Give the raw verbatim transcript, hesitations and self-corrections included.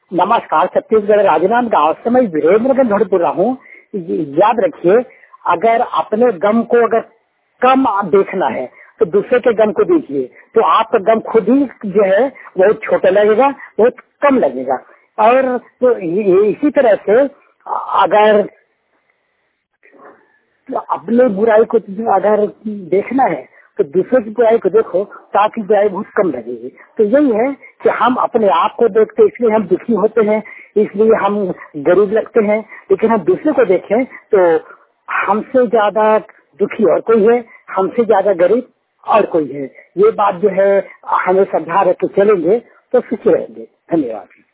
नमस्कार, छत्तीसगढ़ राजनांद गांव से मैं वीरेंद्र गंज बोल रहा हूँ। याद रखिए, अगर अपने गम को अगर कम देखना है तो दूसरे के गम को देखिए, तो आपका गम खुद ही जो है बहुत छोटा लगेगा, बहुत कम लगेगा। और तो इसी तरह से अगर अपने बुराई को अगर देखना है तो दूसरे की बुराई को देखो, ताकि बुराई बहुत कम लगेगी। तो यही है कि हम अपने आप को देखते इसलिए हम दुखी होते हैं, इसलिए हम गरीब लगते हैं, लेकिन हम दूसरे को देखें तो हमसे ज्यादा दुखी और कोई है, हमसे ज्यादा गरीब और कोई है। ये बात जो है हमें समझा रख के चलेंगे तो सुखी रहेंगे। धन्यवाद।